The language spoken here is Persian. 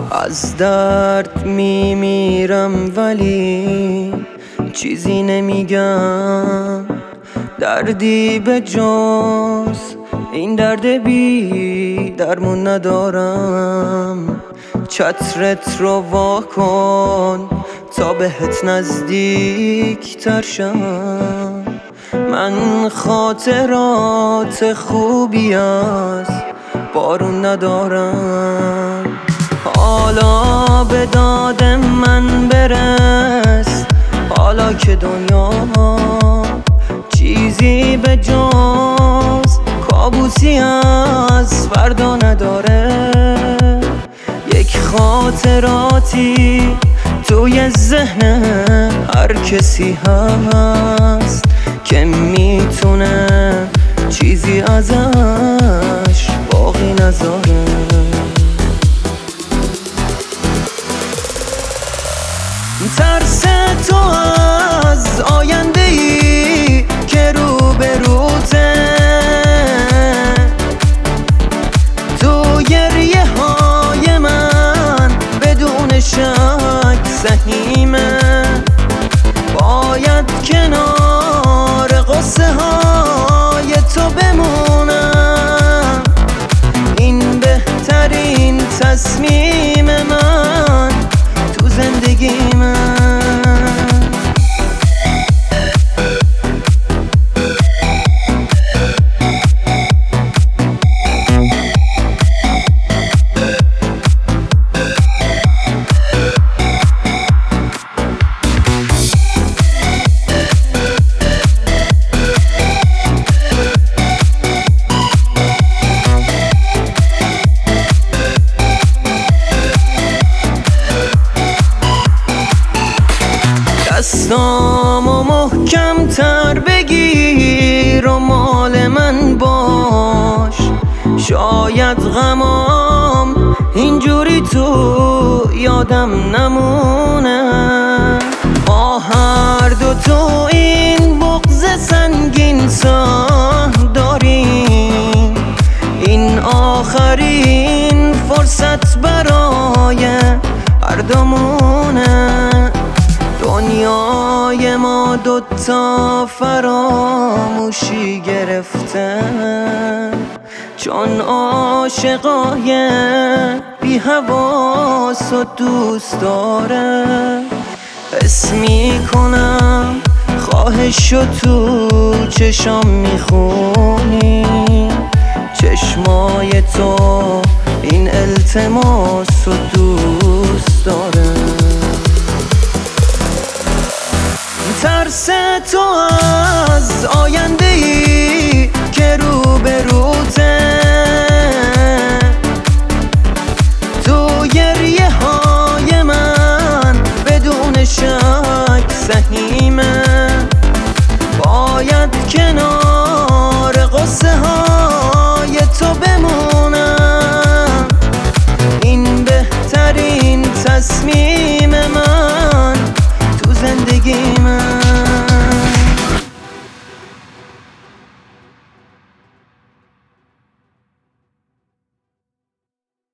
از درد میمیرم ولی چیزی نمیگم، دردی به جز این درد بی درمون ندارم. چترت رو وا کن تا بهت نزدیک تر شم. من خاطرات خوبی از بارون ندارم. حالا به داد من برس، حالا که دنیا چیزی به جز کابوسی از فردا نداره. یک خاطراتی توی ذهن هر کسی هست که میتونه چیزی ازش باقی نذاره. ترس تو از آینده ای که رو به روته، تو گریه های من بدون شک سهیمه. باید کنار قصه های تو بمونم، این بهترین تصمیم من تو زندگی من. دستامو محکم تر بگیر و مال من باش، شاید غمام اینجوری تو یادم نمونه. ما هر دو تو این بغض سنگین سهم داریم، این آخرین فرصت برای هر دومونه. دنیای ما دوتا فراموشی گرفته، چون عاشقای بی حواس و دوست داره. حس میکنم خواهشو تو چشام میخونی، چشمای تو این التماس و دوست داره. ترس تو